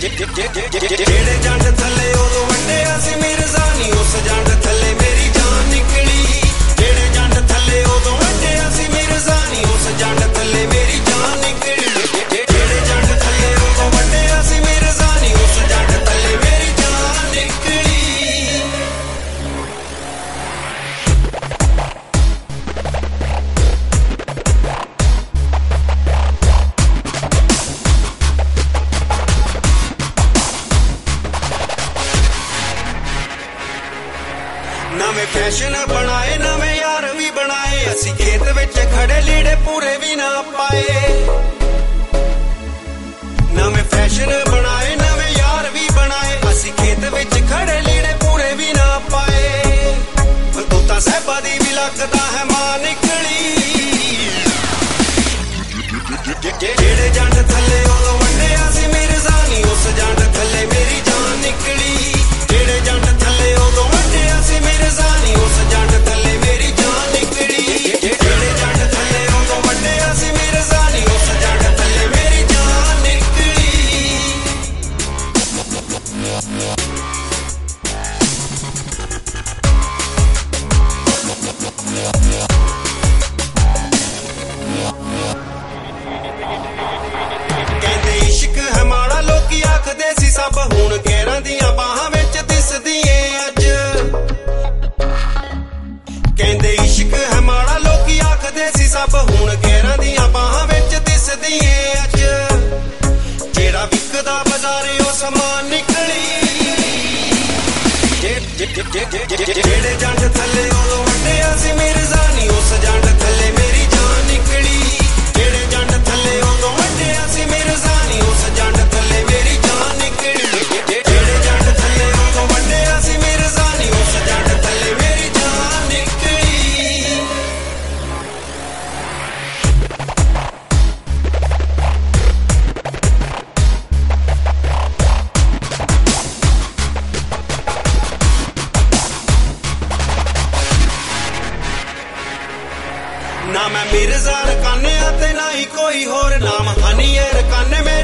ਜਿਹੜੇ ਜੰਡ ਥੱਲੇ ਉਦੋਂ ਵੱਡਿਆ ਸੀ ਮਿਰਜ਼ਾ ਨੀ ਉਸ ਜੰਡ ਥੱਲੇ ਮੇਰੀ ਜਾਨ ਨਿਕਲੀ। ਜਿਹੜੇ ਜੰਡ ਥੱਲੇ ਉਦੋਂ ਵੱਡਿਆ ਸੀ ਮਿਰਜ਼ਾ ਨੀ ਉਸ ਜੰਡ ਥੱਲੇ ਮੇਰੀ ਜਾਨ ਨਿਕਲੀ। ਜਿਹੜੇ ਜੰਡ ਥੱਲੇ ਉਦੋਂ ਵੱਡਿਆ ਸੀ ਮਿਰਜ਼ਾ ਨੀ ਉਸ ਜੰਡ ਥੱਲੇ ਮੇਰੀ ਜਾਨ ਨਿਕਲੀ। ਨਵੇਂ ਫੈਸ਼ਨ ਬਣਾਏ ਨਵੇਂ ਯਾਰ ਵੀ ਬਣਾਏ ਅਸੀਂ ਖੇਤ ਵਿੱਚ ਖੜੇ ਲੀੜੇ ਪੂਰੇ ਵੀ ਨਾ ਪਾਏ। ਨਵੇਂ ਫੈਸ਼ਨ ਬਣਾਏ ਨਵੇਂ ਯਾਰ ਵੀ ਬਣਾਏ ਅਸੀਂ ਖੇਤ ਵਿੱਚ ਖੜੇ ਲੀੜੇ ਪੂਰੇ ਵੀ ਨਾ ਪਾਏ। ਤੂੰ ਤਾਂ ਸਾਹਿਬਾ ਦੀ ਵੀ ਲੱਗਦਾ ਹੈ ਮਾਂ ਨਿਕਲੀ। ਜਿਹੜੇ ਜੰਡ ਥੱਲੇ ਉਦੋਂ ਵੱਡਿਆ ਸੀ ਮਿਰਜ਼ਾ ਨੀ ਉਸ ਜੰਡ ਥੱਲੇ ਮੇਰੀ ਜਾਨ ਨਿਕਲੀ। ਜਿਹੜੇ ਜੰਡ ਥੱਲੇ ਉਦੋਂ ਵੱਡਿਆ ਸੀ ਮਿਰਜ਼ਾ ਨੀ ਉਸ ਜੰਡ ਥੱਲੇ ਮੇਰੀ ਜਾਨ ਨਿਕਲੀ। ਜਿਹੜੇ ਜੰਡ ਥੱਲੇ ਉਦੋਂ ਵੱਡਿਆ ਸੀ ਮਿਰਜ਼ਾ ਨੀ ਉਸ ਜੰਡ ਥੱਲੇ ਮੇਰੀ ਜਾਨ ਨਿਕਲੀ। ਕਹਿੰਦੇ ਇਸ਼ਕ ਹੈ ਮਾੜਾ ਲੋਕੀ ਆਖਦੇ ਸੀ ਸਭ ਹੁਣ ਗੈਰਾਂ ਦੀਆਂ ਬਾਹਾਂ ਵਿੱਚ ਦਿਸਦੀ ਏ ਅੱਜ। ਕਹਿੰਦੇ ਇਸ਼ਕ ਹੈ ਮਾੜਾ ਲੋਕੀ ਆਖਦੇ ਸੀ ਸਭ ਹੁਣ ਗੈਰਾਂ ਦੀਆਂ ਬਾਹਾਂ ਵਿੱਚ ਦਿਸਦੀ ਏ ਅੱਜ। ਜਿਹੜਾ ਵਿਕਦਾ ਬਾਜ਼ਾਰੇ ਉਹ ਸਮਾਨ ਨਿਕਲੀ। ਜਿਹੜੇ ਜੰਡ ਥੱਲੇ ਉਦੋਂ ਵੱਡਿਆ ਸੀ ਮਿਰਜ਼ਾ ਨੀ ਉਸ ਜੰਡ ਥੱਲੇ ਮੇਰੀ ਜਾਨ ਨਿਕਲੀ। ਜਿਹੜੇ ਜੰਡ ਥੱਲੇ ਉਦੋਂ ਵੱਡਿਆ ਸੀ ਮਿਰਜ਼ਾ ਨੀ ਉਸ ਜੰਡ ਥੱਲੇ ਮੇਰੀ ਜਾਨ ਨਿਕਲੀ। ਜਿਹੜੇ ਜੰਡ ਥੱਲੇ ਉਦੋਂ ਵੱਡਿਆ ਸੀ ਮਿਰਜ਼ਾ ਨੀ ਉਸ ਜੰਡ ਥੱਲੇ ਮੇਰੀ ਜਾਨ ਨਿਕਲੀ। ਨਾ ਮੈਂ ਮਿਰਜ਼ਾ ਰਕਾਨਿਆ ਤੇ ਨਾ ਹੀ ਕੋਈ ਹੋਰ ਨਾਮ ਹਨੀ ਏ ਰਕਾਨੇ